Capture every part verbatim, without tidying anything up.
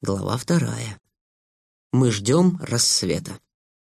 Глава вторая. Мы ждем рассвета.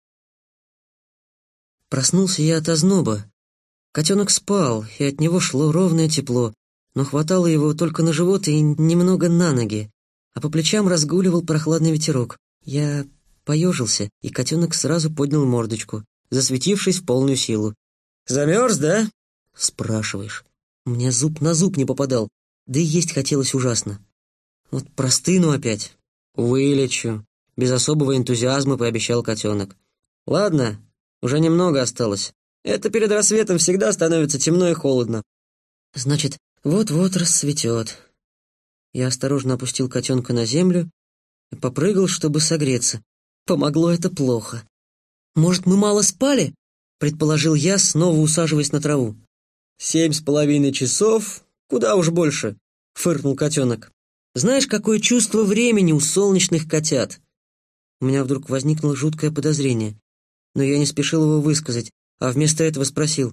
Проснулся я от озноба. Котенок спал, и от него шло ровное тепло, но хватало его только на живот и немного на ноги, а по плечам разгуливал прохладный ветерок. Я поежился, и котенок сразу поднял мордочку, засветившись в полную силу. «Замерз, да?» — спрашиваешь. У меня зуб на зуб не попадал, да и есть хотелось ужасно. Вот простыну опять. «Вылечу», — без особого энтузиазма пообещал котенок. «Ладно, уже немного осталось. Это перед рассветом всегда становится темно и холодно». «Значит, вот-вот рассветет». Я осторожно опустил котенка на землю и попрыгал, чтобы согреться. Помогло это плохо. «Может, мы мало спали?» — предположил я, снова усаживаясь на траву. «Семь с половиной часов? Куда уж больше», — фыркнул котенок. «Знаешь, какое чувство времени у солнечных котят?» У меня вдруг возникло жуткое подозрение, но я не спешил его высказать, а вместо этого спросил.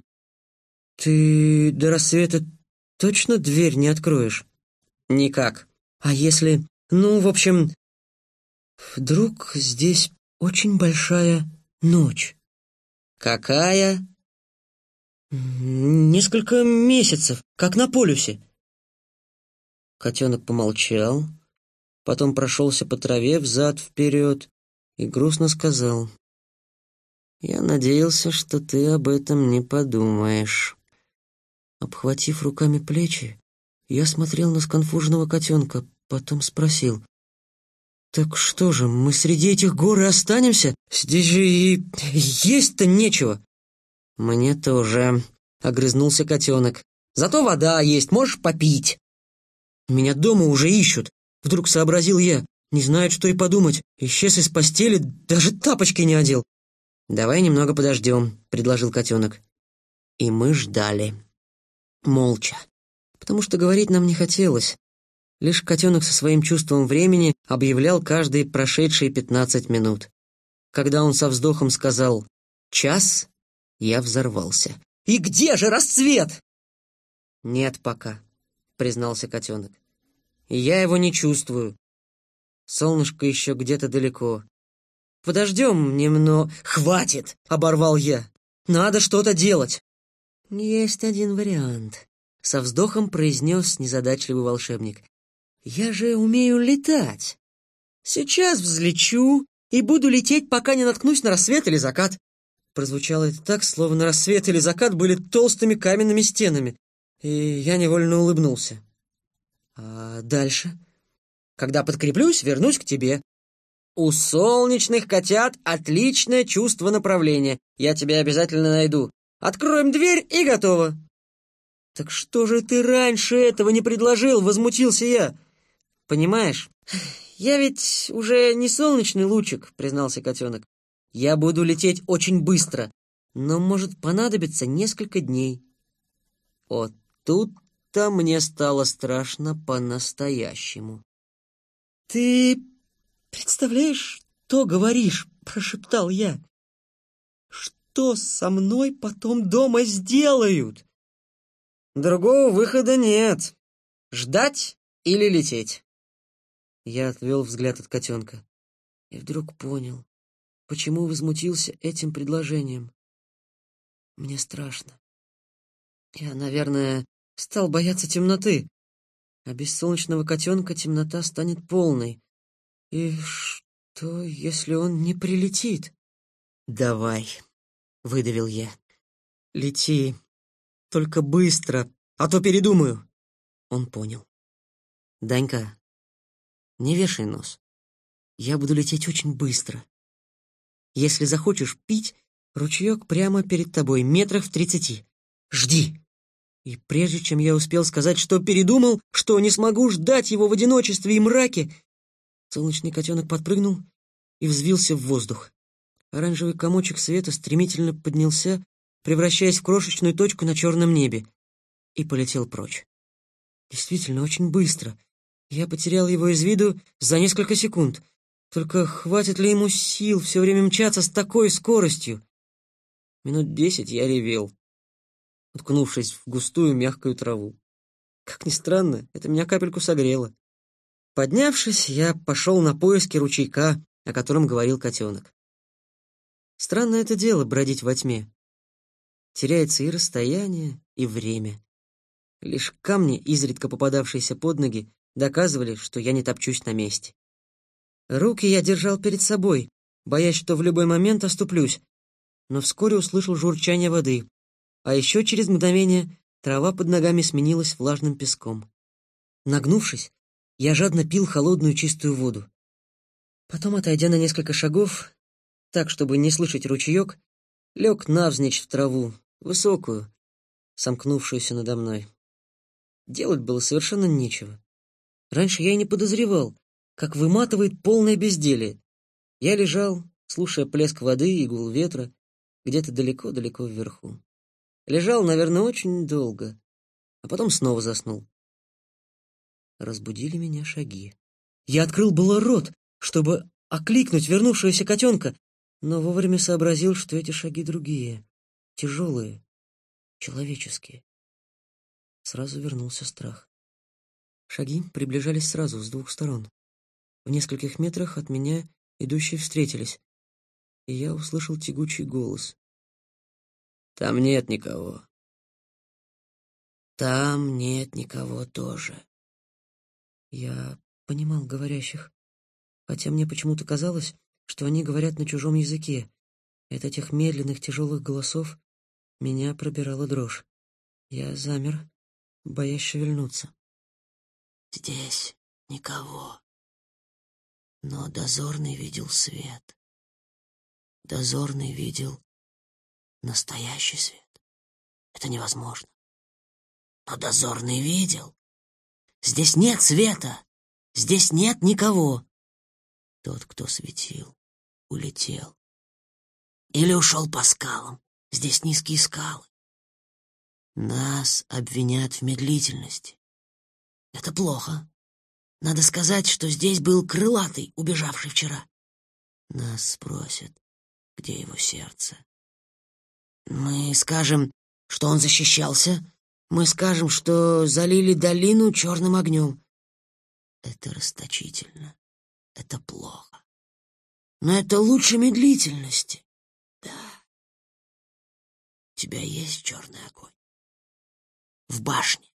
«Ты до рассвета точно дверь не откроешь?» «Никак. А если... Ну, в общем... Вдруг здесь очень большая ночь?» «Какая?» «Несколько месяцев, как на полюсе». Котенок помолчал, потом прошелся по траве взад-вперед и грустно сказал. «Я надеялся, что ты об этом не подумаешь». Обхватив руками плечи, я смотрел на сконфуженного котенка, потом спросил. «Так что же, мы среди этих гор и останемся? Здесь же и есть-то нечего». «Мне тоже», — огрызнулся котенок. «Зато вода есть, можешь попить». «Меня дома уже ищут», — вдруг сообразил я. «Не знают, что и подумать. Исчез из постели, даже тапочки не одел». «Давай немного подождем», — предложил котенок. И мы ждали. Молча. Потому что говорить нам не хотелось. Лишь котенок со своим чувством времени объявлял каждые прошедшие пятнадцать минут. Когда он со вздохом сказал «час», я взорвался. «И где же рассвет?» «Нет пока», — признался котенок. «И я его не чувствую. Солнышко еще где-то далеко. Подождем немного...» «Хватит!» — оборвал я. «Надо что-то делать!» «Есть один вариант», — со вздохом произнес незадачливый волшебник. «Я же умею летать. Сейчас взлечу и буду лететь, пока не наткнусь на рассвет или закат». Прозвучало это так, словно рассвет или закат были толстыми каменными стенами, и я невольно улыбнулся. «А дальше?» «Когда подкреплюсь, вернусь к тебе. У солнечных котят отличное чувство направления. Я тебя обязательно найду. Откроем дверь и готово». «Так что же ты раньше этого не предложил?» — возмутился я. «Понимаешь, я ведь уже не солнечный лучик», — признался котенок. «Я буду лететь очень быстро, но может понадобиться несколько дней». Вот тут-то мне стало страшно по-настоящему. «Ты представляешь, что говоришь?» — прошептал я. «Что со мной потом дома сделают?» «Другого выхода нет. Ждать или лететь?» Я отвел взгляд от котенка и вдруг понял, почему возмутился этим предложением. Мне страшно. Я, наверное, стал бояться темноты, а без солнечного котенка темнота станет полной. И что, если он не прилетит? «Давай», — выдавил я. «Лети, только быстро, а то передумаю». Он понял. «Данька, не вешай нос. Я буду лететь очень быстро. Если захочешь пить, ручеек прямо перед тобой, метрах в тридцати. Жди». И прежде чем я успел сказать, что передумал, что не смогу ждать его в одиночестве и мраке, солнечный котенок подпрыгнул и взвился в воздух. Оранжевый комочек света стремительно поднялся, превращаясь в крошечную точку на черном небе, и полетел прочь. Действительно, очень быстро. Я потерял его из виду за несколько секунд. Только хватит ли ему сил все время мчаться с такой скоростью? Минут десять я ревел, уткнувшись в густую мягкую траву. Как ни странно, это меня капельку согрело. Поднявшись, я пошел на поиски ручейка, о котором говорил котенок. Странное это дело — бродить во тьме. Теряется и расстояние, и время. Лишь камни, изредка попадавшиеся под ноги, доказывали, что я не топчусь на месте. Руки я держал перед собой, боясь, что в любой момент оступлюсь, но вскоре услышал журчание воды, а еще через мгновение трава под ногами сменилась влажным песком. Нагнувшись, я жадно пил холодную чистую воду. Потом, отойдя на несколько шагов, так, чтобы не слышать ручеек, лег навзничь в траву, высокую, сомкнувшуюся надо мной. Делать было совершенно нечего. Раньше я и не подозревал, как выматывает полное безделье. Я лежал, слушая плеск воды и гул ветра, где-то далеко-далеко вверху. Лежал, наверное, очень долго, а потом снова заснул. Разбудили меня шаги. Я открыл было рот, чтобы окликнуть вернувшегося котенка, но вовремя сообразил, что эти шаги другие, тяжелые, человеческие. Сразу вернулся страх. Шаги приближались сразу, с двух сторон. В нескольких метрах от меня идущие встретились, и я услышал тягучий голос. «Там нет никого». «Там нет никого тоже». Я понимал говорящих, хотя мне почему-то казалось, что они говорят на чужом языке. От этих медленных тяжелых голосов меня пробирала дрожь. Я замер, боясь шевельнуться. «Здесь никого. Но дозорный видел свет. Дозорный видел настоящий свет. Это невозможно. Но дозорный видел. Здесь нет света. Здесь нет никого. Тот, кто светил, улетел. Или ушел по скалам. Здесь низкие скалы. Нас обвинят в медлительности. Это плохо. Надо сказать, что здесь был крылатый, убежавший вчера. Нас спросят, где его сердце. Мы скажем, что он защищался. Мы скажем, что залили долину черным огнем. Это расточительно. Это плохо. Но это лучше медлительности. Да. У тебя есть черный огонь? В башне.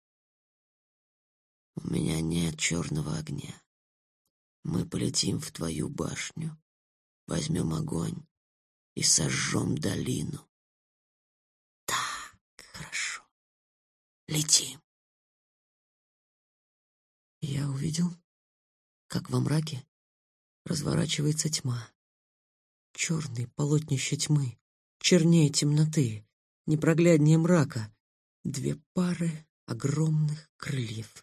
У меня нет черного огня. Мы полетим в твою башню, возьмем огонь и сожжем долину. Так, хорошо. Летим. Я увидел, как во мраке разворачивается тьма. Черные полотнища тьмы, чернее темноты, непрогляднее мрака, две пары огромных крыльев.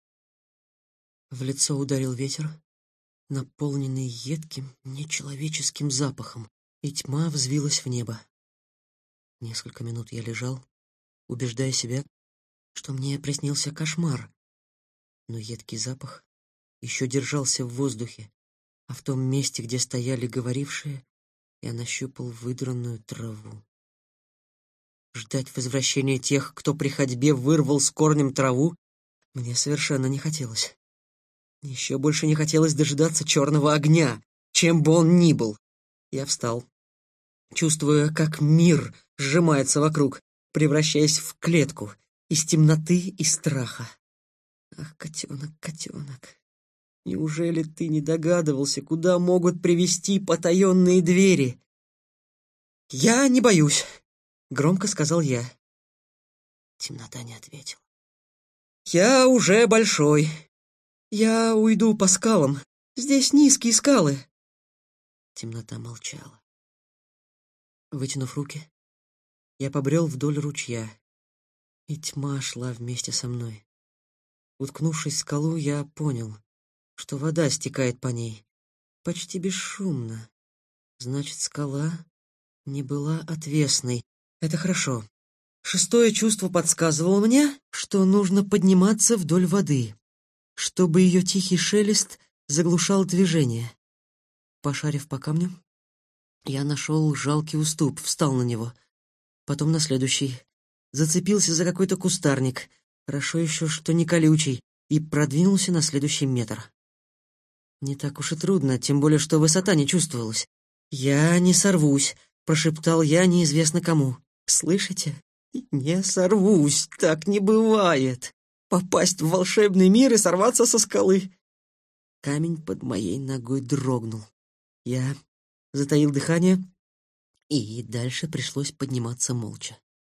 В лицо ударил ветер, наполненный едким, нечеловеческим запахом, и тьма взвилась в небо. Несколько минут я лежал, убеждая себя, что мне приснился кошмар, но едкий запах еще держался в воздухе, а в том месте, где стояли говорившие, я нащупал выдранную траву. Ждать возвращения тех, кто при ходьбе вырвал с корнем траву, мне совершенно не хотелось. Еще больше не хотелось дожидаться черного огня, чем бы он ни был. Я встал, чувствуя, как мир сжимается вокруг, превращаясь в клетку из темноты и страха. Ах, котенок, котенок, неужели ты не догадывался, куда могут привести потаенные двери? «Я не боюсь», — громко сказал я. Темнота не ответила. «Я уже большой. Я уйду по скалам. Здесь низкие скалы». Темнота молчала. Вытянув руки, я побрел вдоль ручья, и тьма шла вместе со мной. Уткнувшись в скалу, я понял, что вода стекает по ней, почти бесшумно. Значит, скала не была отвесной. Это хорошо. Шестое чувство подсказывало мне, что нужно подниматься вдоль воды, чтобы ее тихий шелест заглушал движение. Пошарив по камню, я нашел жалкий уступ, встал на него, потом на следующий, зацепился за какой-то кустарник, хорошо еще, что не колючий, и продвинулся на следующий метр. Не так уж и трудно, тем более, что высота не чувствовалась. «Я не сорвусь», — прошептал я неизвестно кому. «Слышите? Не сорвусь, так не бывает. Попасть в волшебный мир и сорваться со скалы». Камень под моей ногой дрогнул. Я затаил дыхание, и дальше пришлось подниматься молча.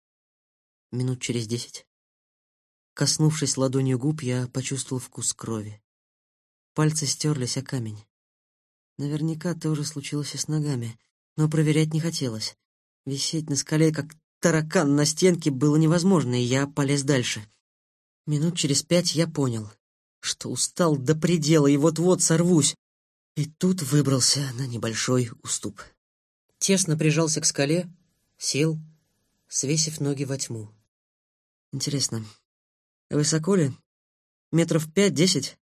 Минут через десять, коснувшись ладонью губ, я почувствовал вкус крови. Пальцы стерлись о камень. Наверняка тоже случилось и с ногами, но проверять не хотелось. Висеть на скале, как таракан на стенке, было невозможно, и я полез дальше. Минут через пять я понял, что устал до предела и вот-вот сорвусь, и тут выбрался на небольшой уступ. Тесно прижался к скале, сел, свесив ноги во тьму. Интересно, высоко ли? Метров пять-десять?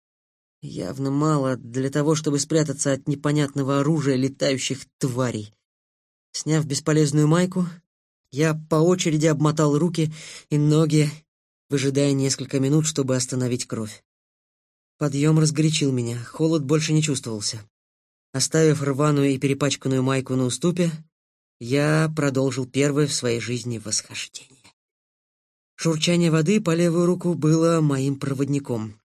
Явно мало для того, чтобы спрятаться от непонятного оружия летающих тварей. Сняв бесполезную майку, я по очереди обмотал руки и ноги, выжидая несколько минут, чтобы остановить кровь. Подъем разгорячил меня, холод больше не чувствовался. Оставив рваную и перепачканную майку на уступе, я продолжил первое в своей жизни восхождение. Шурчание воды по левую руку было моим проводником.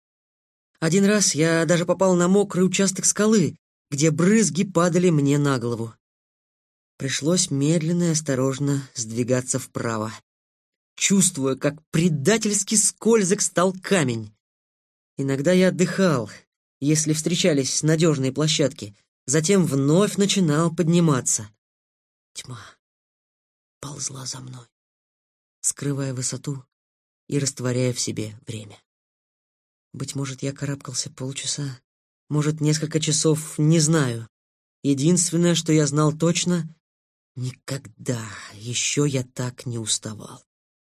Один раз я даже попал на мокрый участок скалы, где брызги падали мне на голову. Пришлось медленно и осторожно сдвигаться вправо, чувствуя, как предательски скользок стал камень. Иногда я отдыхал, если встречались надежные площадки, затем вновь начинал подниматься. Тьма ползла за мной, скрывая высоту и растворяя в себе время. Быть может, я карабкался полчаса, может, несколько часов, не знаю. Единственное, что я знал точно — никогда еще я так не уставал.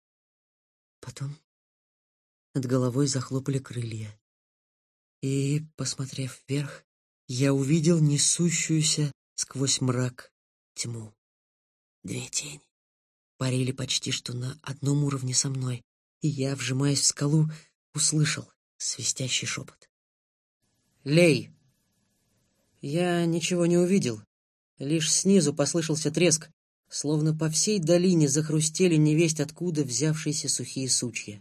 Потом над головой захлопали крылья, и, посмотрев вверх, я увидел несущуюся сквозь мрак тьму. Две тени парили почти что на одном уровне со мной, и я, вжимаясь в скалу, услышал свистящий шепот. «Лей!» Я ничего не увидел, лишь снизу послышался треск, словно по всей долине захрустели невесть откуда взявшиеся сухие сучья.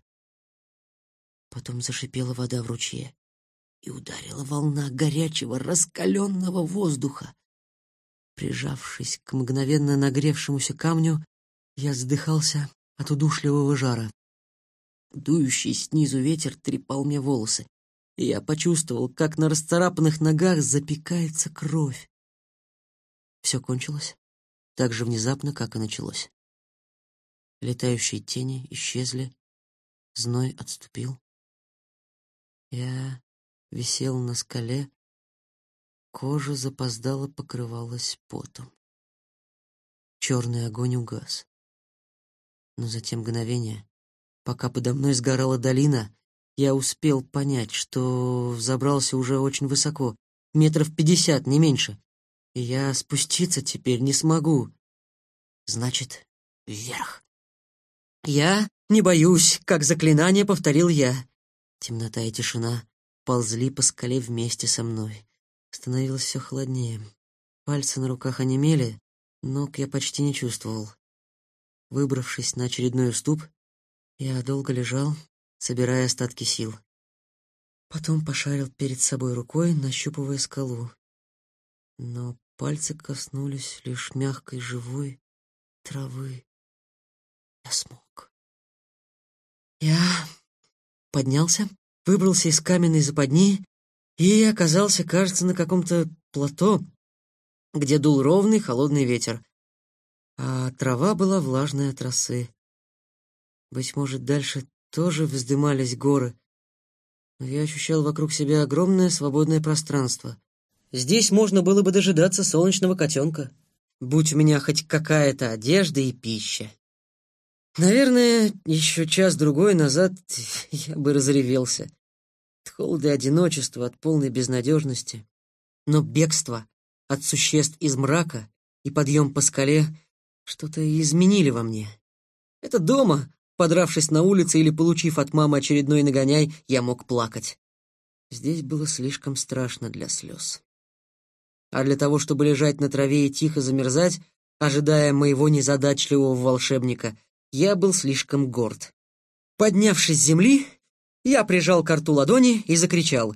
Потом зашипела вода в ручье, и ударила волна горячего, раскаленного воздуха. Прижавшись к мгновенно нагревшемуся камню, я задыхался от удушливого жара. Дующий снизу ветер трепал мне волосы, и я почувствовал, как на расцарапанных ногах запекается кровь. Все кончилось так же внезапно, как и началось. Летающие тени исчезли, зной отступил. Я висел на скале, кожа запоздало покрывалась потом. Черный огонь угас. Но за те мгновения, пока подо мной сгорала долина, я успел понять, что взобрался уже очень высоко, метров пятьдесят, не меньше, и я спуститься теперь не смогу. Значит, вверх. «Я не боюсь», — как заклинание повторил я. Темнота и тишина ползли по скале вместе со мной. Становилось все холоднее. Пальцы на руках онемели, ног я почти не чувствовал. Выбравшись на очередной уступ, я долго лежал, собирая остатки сил. Потом пошарил перед собой рукой, нащупывая скалу. Но пальцы коснулись лишь мягкой живой травы. Я смог. Я поднялся, выбрался из каменной западни и оказался, кажется, на каком-то плато, где дул ровный холодный ветер, а трава была влажная от росы. Быть может, дальше тоже вздымались горы, но я ощущал вокруг себя огромное свободное пространство. Здесь можно было бы дожидаться солнечного котенка, будь у меня хоть какая-то одежда и пища. Наверное, еще час-другой назад я бы разревелся от холода и одиночества, от полной безнадежности. Но бегство от существ из мрака и подъем по скале что-то изменили во мне. Это дома, подравшись на улице или получив от мамы очередной нагоняй, я мог плакать. Здесь было слишком страшно для слез. А для того, чтобы лежать на траве и тихо замерзать, ожидая моего незадачливого волшебника, я был слишком горд. Поднявшись с земли, я прижал к рту ладони и закричал: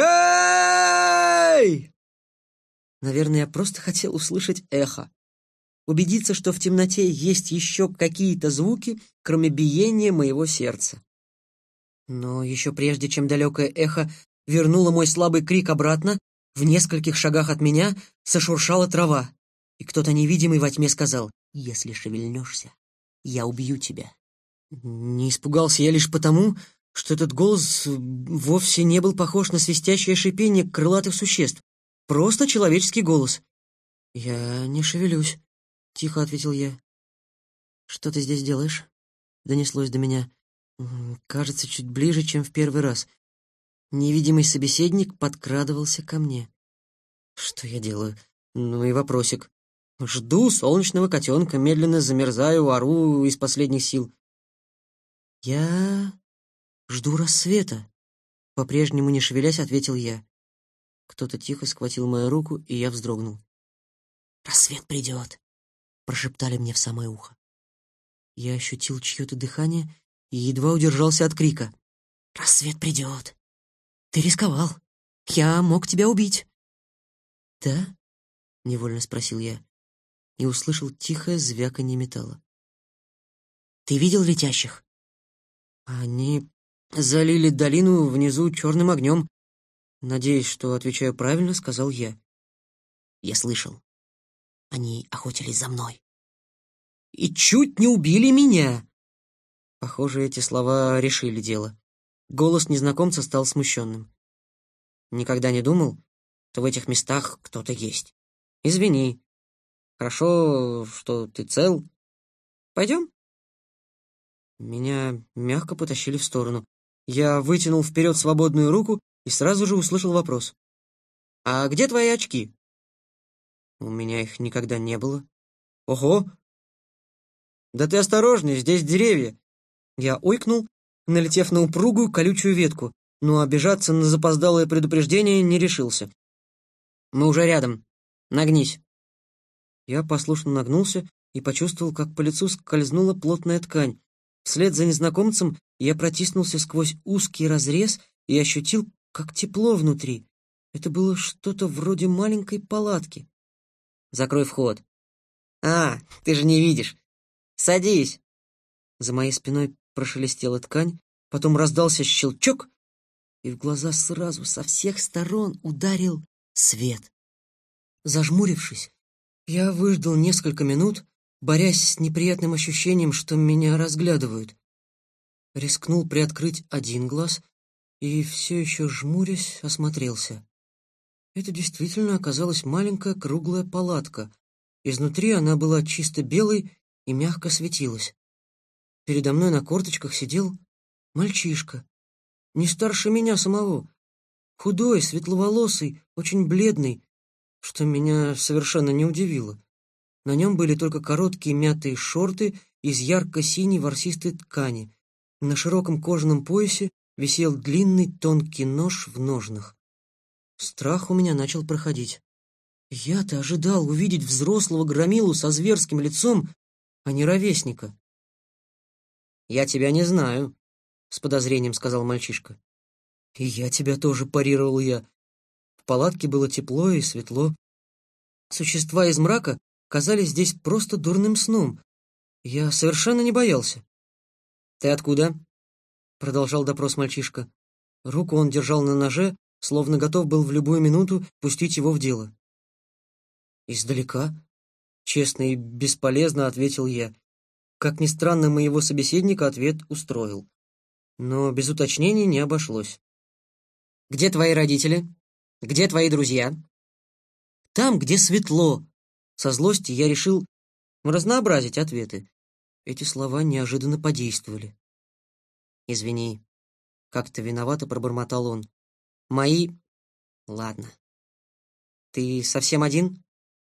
«Эй!» Наверное, я просто хотел услышать эхо. Убедиться, что в темноте есть еще какие-то звуки, кроме биения моего сердца. Но еще прежде, чем далекое эхо вернуло мой слабый крик обратно, в нескольких шагах от меня зашуршала трава, и кто-то невидимый во тьме сказал: «Если шевельнешься, я убью тебя». Не испугался я лишь потому, что этот голос вовсе не был похож на свистящее шипение крылатых существ. Просто человеческий голос. «Я не шевелюсь», — тихо ответил я. «Что ты здесь делаешь?» — донеслось до меня. Кажется, чуть ближе, чем в первый раз. Невидимый собеседник подкрадывался ко мне. Что я делаю? Ну и вопросик. Жду солнечного котенка, медленно замерзаю, ору из последних сил. «Я жду рассвета», — по-прежнему не шевелясь, ответил я. Кто-то тихо схватил мою руку, и я вздрогнул. «Рассвет придет», — прошептали мне в самое ухо. Я ощутил чье-то дыхание и едва удержался от крика. «Рассвет придет. Ты рисковал. Я мог тебя убить». «Да?» — невольно спросил я и услышал тихое звяканье металла. «Ты видел летящих?» «Они залили долину внизу черным огнем. Надеюсь, что отвечаю правильно», — сказал я. «Я слышал. Они охотились за мной. И чуть не убили меня». Похоже, эти слова решили дело. Голос незнакомца стал смущенным. «Никогда не думал, что в этих местах кто-то есть. Извини. Хорошо, что ты цел. Пойдем?» Меня мягко потащили в сторону. Я вытянул вперед свободную руку и сразу же услышал вопрос. «А где твои очки?» «У меня их никогда не было». «Ого! Да ты осторожней, здесь деревья!» Я ойкнул, налетев на упругую колючую ветку, но обижаться на запоздалое предупреждение не решился. «Мы уже рядом. Нагнись». Я послушно нагнулся и почувствовал, как по лицу скользнула плотная ткань. Вслед за незнакомцем я протиснулся сквозь узкий разрез и ощутил, как тепло внутри. Это было что-то вроде маленькой палатки. «Закрой вход». «А, ты же не видишь. Садись». За моей спиной прошелестела ткань, потом раздался щелчок, и в глаза сразу со всех сторон ударил свет. Зажмурившись, я выждал несколько минут, борясь с неприятным ощущением, что меня разглядывают. Рискнул приоткрыть один глаз и, все еще жмурясь, осмотрелся. Это действительно оказалась маленькая круглая палатка. Изнутри она была чисто белой и мягко светилась. Передо мной на корточках сидел мальчишка, не старше меня самого, худой, светловолосый, очень бледный, что меня совершенно не удивило. На нем были только короткие мятые шорты из ярко-синей ворсистой ткани. На широком кожаном поясе висел длинный тонкий нож в ножнах. Страх у меня начал проходить. Я-то ожидал увидеть взрослого громилу со зверским лицом, а не ровесника. «Я тебя не знаю», — с подозрением сказал мальчишка. «И я тебя тоже», — парировал я. В палатке было тепло и светло. Существа из мрака казались здесь просто дурным сном. Я совершенно не боялся. «Ты откуда?» — продолжал допрос мальчишка. Руку он держал на ноже, словно готов был в любую минуту пустить его в дело. «Издалека», — честно и бесполезно ответил я. Как ни странно, моего собеседника ответ устроил. Но без уточнений не обошлось. «Где твои родители? Где твои друзья?» «Там, где светло». Со злости я решил разнообразить ответы. Эти слова неожиданно подействовали. «Извини», — как-то виновато пробормотал он. «Мои... Ладно. Ты совсем один?»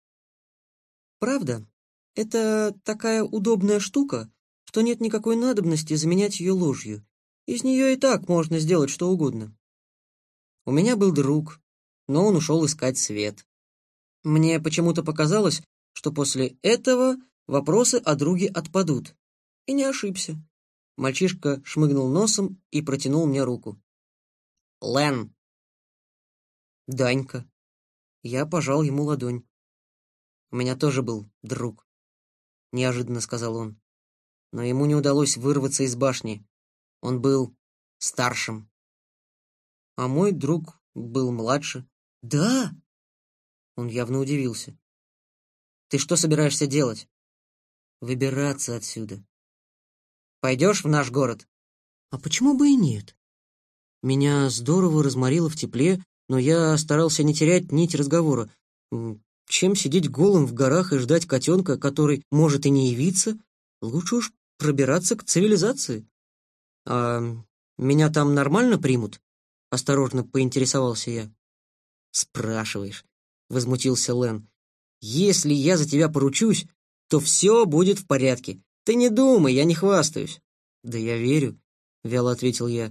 «Правда? Это такая удобная штука, что нет никакой надобности заменять ее ложью. Из нее и так можно сделать что угодно». У меня был друг, но он ушел искать свет. Мне почему-то показалось, что после этого вопросы о друге отпадут. И не ошибся. Мальчишка шмыгнул носом и протянул мне руку. «Лэн!» «Данька». Я пожал ему ладонь. «У меня тоже был друг», — неожиданно сказал он. Но ему не удалось вырваться из башни. Он был старшим. А мой друг был младше. «Да?» Он явно удивился. «Ты что собираешься делать?» «Выбираться отсюда». «Пойдешь в наш город?» «А почему бы и нет?» Меня здорово разморило в тепле, но я старался не терять нить разговора. Чем сидеть голым в горах и ждать котенка, который может и не явиться, лучше уж пробираться к цивилизации. «А меня там нормально примут?» — осторожно поинтересовался я. «Спрашиваешь», — возмутился Лэн. «Если я за тебя поручусь, то все будет в порядке. Ты не думай, я не хвастаюсь». «Да я верю», — вяло ответил я.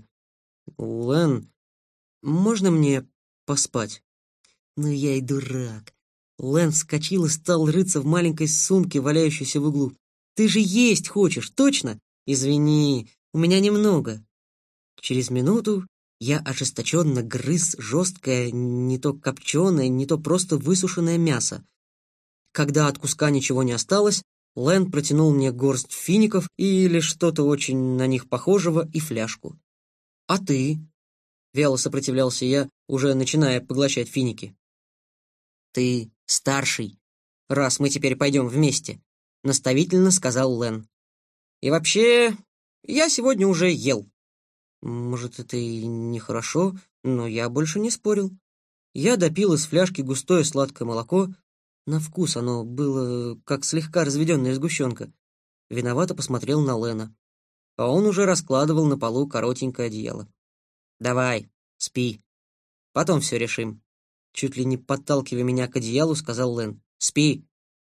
«Лэн, можно мне поспать?» «Ну я и дурак». Лэн вскочил и стал рыться в маленькой сумке, валяющейся в углу. «Ты же есть хочешь, точно?» «Извини, у меня немного». Через минуту я ожесточенно грыз жесткое, не то копченое, не то просто высушенное мясо. Когда от куска ничего не осталось, Лэн протянул мне горсть фиников или что-то очень на них похожего и фляжку. «А ты?» — вяло сопротивлялся я, уже начиная поглощать финики. «Ты старший, раз мы теперь пойдем вместе», — наставительно сказал Лэн. «И вообще, я сегодня уже ел». Может, это и нехорошо, но я больше не спорил. Я допил из фляжки густое сладкое молоко. На вкус оно было как слегка разведенная сгущенка. Виновато посмотрел на Лэна. А он уже раскладывал на полу коротенькое одеяло. «Давай, спи. Потом все решим». Чуть ли не подталкивая меня к одеялу, сказал Лэн. «Спи».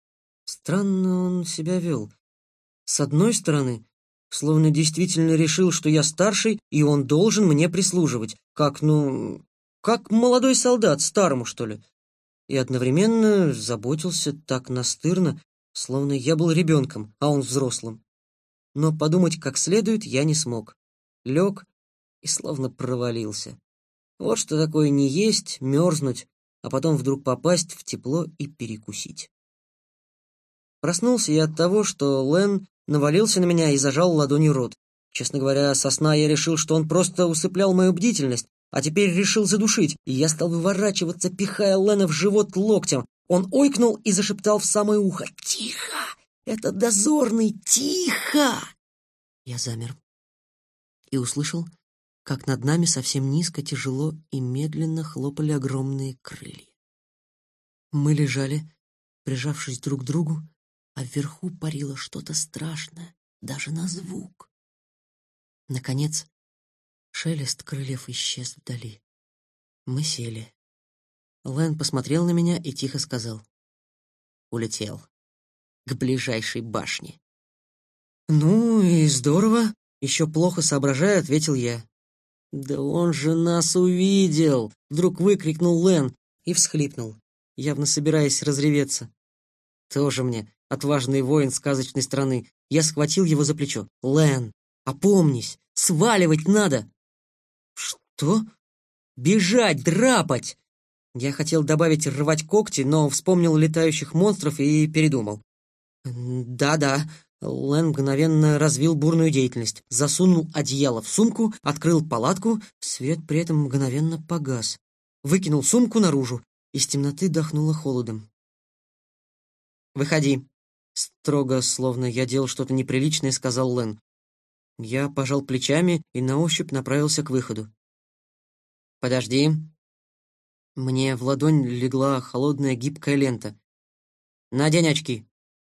Странно он себя вел. С одной стороны, словно действительно решил, что я старший, и он должен мне прислуживать. Как, ну, как молодой солдат, старому, что ли. И одновременно заботился так настырно, словно я был ребенком, а он взрослым. Но подумать как следует я не смог. Лег и словно провалился. Вот что такое не есть, мерзнуть, а потом вдруг попасть в тепло и перекусить. Проснулся я от того, что Лэн навалился на меня и зажал ладонью рот. Честно говоря, со сна я решил, что он просто усыплял мою бдительность, а теперь решил задушить, и я стал выворачиваться, пихая Лэна в живот локтем. Он ойкнул и зашептал в самое ухо: «Тихо! Это дозорный! Тихо!» Я замер и услышал, как над нами совсем низко, тяжело и медленно хлопали огромные крылья. Мы лежали, прижавшись друг к другу, а вверху парило что-то страшное, даже на звук. Наконец, шелест крыльев исчез вдали. Мы сели. Лэн посмотрел на меня и тихо сказал: «Улетел. К ближайшей башне». «Ну и здорово», — еще плохо соображая, ответил я. «Да он же нас увидел!» — вдруг выкрикнул Лэн и всхлипнул, явно собираясь разреветься. Тоже мне отважный воин сказочной страны. Я схватил его за плечо. «Лэн, опомнись! Сваливать надо!» «Что?» «Бежать, драпать!» Я хотел добавить «рвать когти», но вспомнил летающих монстров и передумал. «Да-да». Лэн мгновенно развил бурную деятельность, засунул одеяло в сумку, открыл палатку, свет при этом мгновенно погас. Выкинул сумку наружу, из темноты дохнуло холодом. «Выходи», — строго, словно я делал что-то неприличное, сказал Лэн. Я пожал плечами и на ощупь направился к выходу. «Подожди». Мне в ладонь легла холодная гибкая лента. «Надень очки».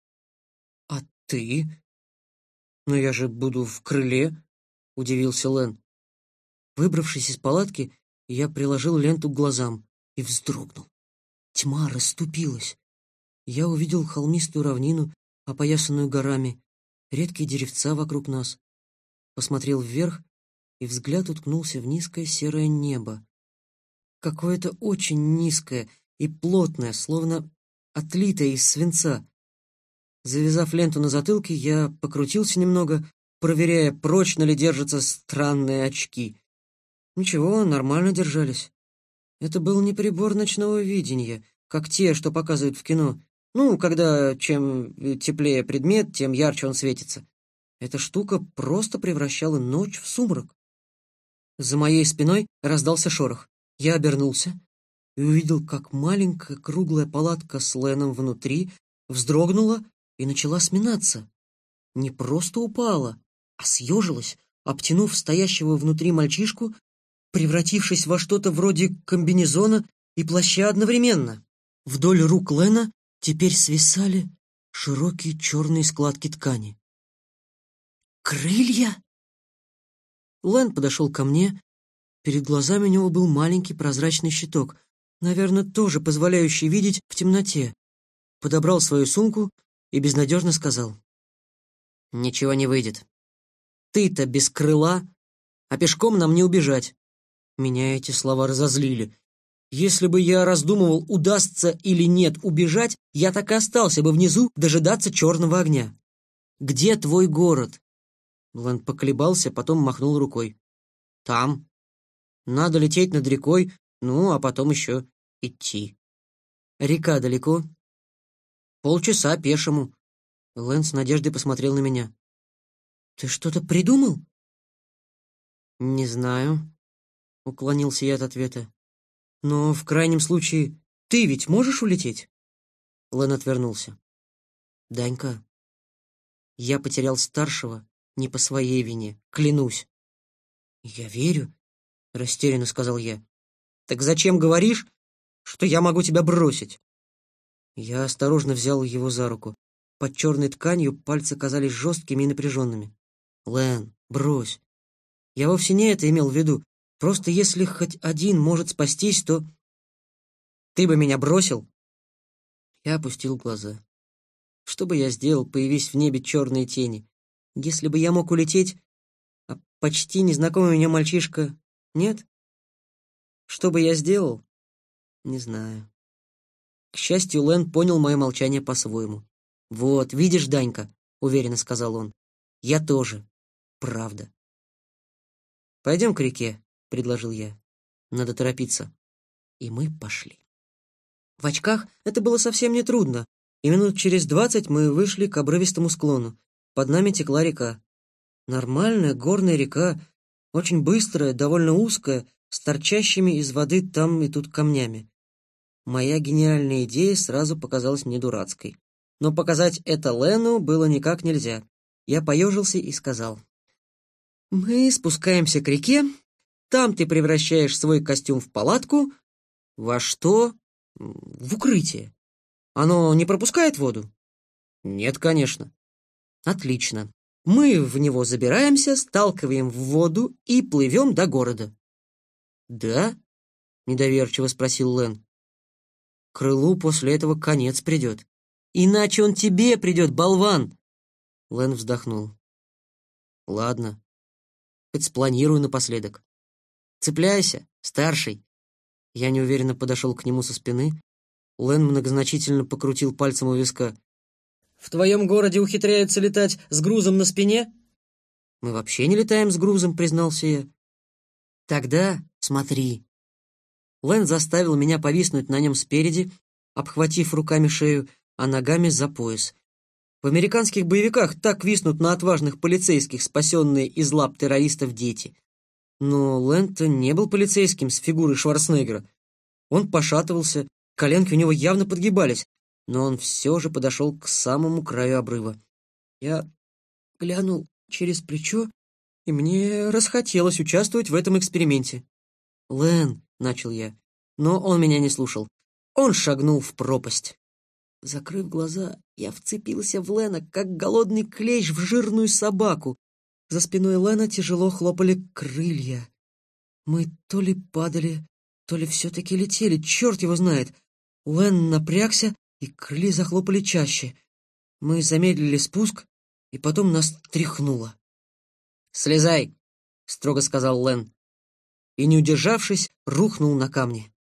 «А ты?» «Но я же буду в крыле», — удивился Лэн. Выбравшись из палатки, я приложил ленту к глазам и вздрогнул. Тьма расступилась. Я увидел холмистую равнину, опоясанную горами, редкие деревца вокруг нас. Посмотрел вверх, и взгляд уткнулся в низкое серое небо. какое-то очень низкое и плотное, словно отлитое из свинца. Завязав ленту на затылке, я покрутился немного, проверяя, прочно ли держатся странные очки. Ничего, нормально держались. Это был не прибор ночного видения, как те, что показывают в кино. Ну, когда чем теплее предмет, тем ярче он светится. Эта штука просто превращала ночь в сумрак. За моей спиной раздался шорох. Я обернулся и увидел, как маленькая круглая палатка с Леном внутри вздрогнула и начала сминаться. Не просто упала, а съежилась, обтянув стоящего внутри мальчишку, превратившись во что-то вроде комбинезона и плаща одновременно. Вдоль рук Лена теперь свисали широкие черные складки ткани. «Крылья?» Лэн подошел ко мне. Перед глазами у него был маленький прозрачный щиток, наверное, тоже позволяющий видеть в темноте. Подобрал свою сумку и безнадежно сказал: «Ничего не выйдет. Ты-то без крыла, а пешком нам не убежать». Меня эти слова разозлили. Если бы я раздумывал, удастся или нет убежать, я так и остался бы внизу дожидаться черного огня. «Где твой город?» Лэн поколебался, потом махнул рукой. «Там. Надо лететь над рекой, ну, а потом еще идти». «Река далеко?» «Полчаса пешему». Лэн с надеждой посмотрел на меня. «Ты что-то придумал?» «Не знаю», — уклонился я от ответа. «Но в крайнем случае ты ведь можешь улететь?» Лэн отвернулся. «Данька, я потерял старшего не по своей вине, клянусь». «Я верю», — растерянно сказал я. «Так зачем говоришь, что я могу тебя бросить?» Я осторожно взял его за руку. Под черной тканью пальцы казались жесткими и напряженными. «Лэн, брось. Я вовсе не это имел в виду. Просто если хоть один может спастись, то...» «Ты бы меня бросил?» Я опустил глаза. Что бы я сделал, появись в небе черные тени? Если бы я мог улететь, а почти незнакомый мне мальчишка... Нет? Что бы я сделал? Не знаю. К счастью, Лэн понял мое молчание по-своему. «Вот, видишь, Данька», — уверенно сказал он, — «я тоже. Правда». «Пойдем к реке», — предложил я. «Надо торопиться». И мы пошли. В очках это было совсем не трудно, и минут через двадцать мы вышли к обрывистому склону. Под нами текла река. Нормальная горная река, очень быстрая, довольно узкая, с торчащими из воды там и тут камнями. Моя гениальная идея сразу показалась мне дурацкой. Но показать это Лену было никак нельзя. Я поежился и сказал: «Мы спускаемся к реке, там ты превращаешь свой костюм в палатку». «Во что?» «В укрытие. Оно не пропускает воду?» «Нет, конечно». «Отлично. Мы в него забираемся, сталкиваем в воду и плывем до города». «Да?» — недоверчиво спросил Лэн. «Крылу после этого конец придет. Иначе он тебе придет, болван!» Лэн вздохнул. «Ладно, хоть спланирую напоследок. Цепляйся, старший». Я неуверенно подошел к нему со спины. Лэн многозначительно покрутил пальцем у виска. «В твоем городе ухитряются летать с грузом на спине?» «Мы вообще не летаем с грузом», — признался я. «Тогда смотри». Лэн заставил меня повиснуть на нем спереди, обхватив руками шею, а ногами за пояс. В американских боевиках так виснут на отважных полицейских, спасенные из лап террористов дети. Но Лэн-то не был полицейским с фигурой Шварценеггера. Он пошатывался, коленки у него явно подгибались, но он все же подошел к самому краю обрыва. Я глянул через плечо, и мне расхотелось участвовать в этом эксперименте. «Лэн», — начал я, но он меня не слушал. Он шагнул в пропасть. Закрыв глаза, я вцепился в Лэна, как голодный клещ в жирную собаку. За спиной Лэна тяжело хлопали крылья. Мы то ли падали, то ли все-таки летели, черт его знает. Лэн напрягся, и крылья захлопали чаще. Мы замедлили спуск, и потом нас тряхнуло. «Слезай!» — строго сказал Лэн. И, не удержавшись, рухнул на камни.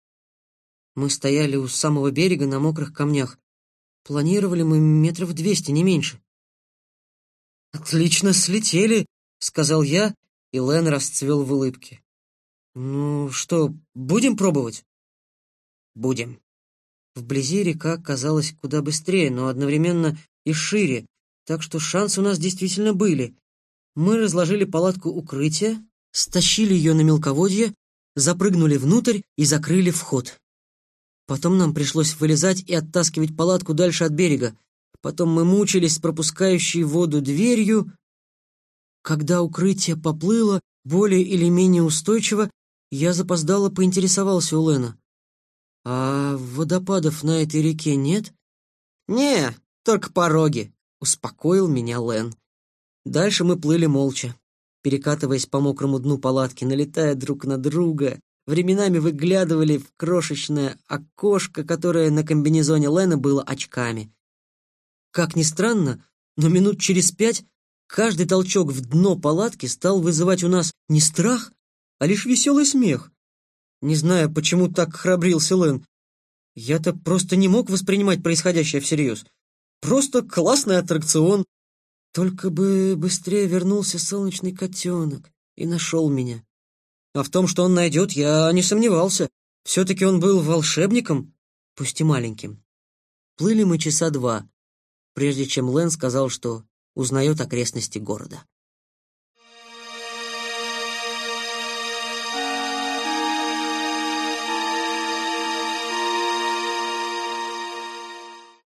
Мы стояли у самого берега на мокрых камнях. Планировали мы метров двести, не меньше. «Отлично слетели», — сказал я, и Лэн расцвел в улыбке. «Ну что, будем пробовать?» «Будем». Вблизи река казалась куда быстрее, но одновременно и шире, так что шансы у нас действительно были. Мы разложили палатку укрытия, стащили ее на мелководье, запрыгнули внутрь и закрыли вход. Потом нам пришлось вылезать и оттаскивать палатку дальше от берега. Потом мы мучились с пропускающей воду дверью. Когда укрытие поплыло, более или менее устойчиво, я запоздало поинтересовался у Лэна. «А водопадов на этой реке нет?» «Не, только пороги», — успокоил меня Лэн. Дальше мы плыли молча, перекатываясь по мокрому дну палатки, налетая друг на друга. Временами выглядывали в крошечное окошко, которое на комбинезоне Лэна было очками. Как ни странно, но минут через пять каждый толчок в дно палатки стал вызывать у нас не страх, а лишь веселый смех. Не знаю, почему так храбрился Лэн. Я-то просто не мог воспринимать происходящее всерьез. Просто классный аттракцион. Только бы быстрее вернулся солнечный котенок и нашел меня. А в том, что он найдет, я не сомневался. Все-таки он был волшебником, пусть и маленьким. Плыли мы часа два, прежде чем Лэн сказал, что узнает окрестности города.